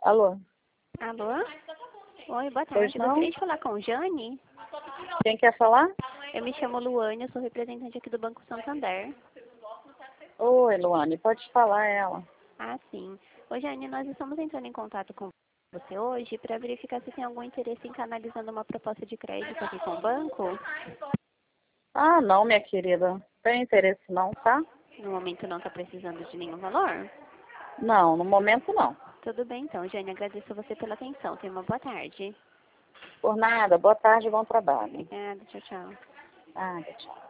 Alô? Alô? Oi, boa Pois tarde. não? Gostaria de falar com Jane? Quem quer falar? Eu me chamo Luane, eu sou representante aqui do Banco Santander. Oi, Luane, pode falar ela. Ah, sim. Ô, Jane, nós estamos entrando em contato com você hoje para verificar se tem algum interesse em canalizando uma proposta de crédito aqui com o banco. Ah, não, minha querida. Não tem interesse não, tá? No momento não está precisando de nenhum valor. Não, no momento não. Tudo bem, então, Jane. Agradeço a você pela atenção. Tenha uma boa tarde. Por nada. Boa tarde, bom trabalho. Obrigada. Tchau, tchau. Ah, tchau.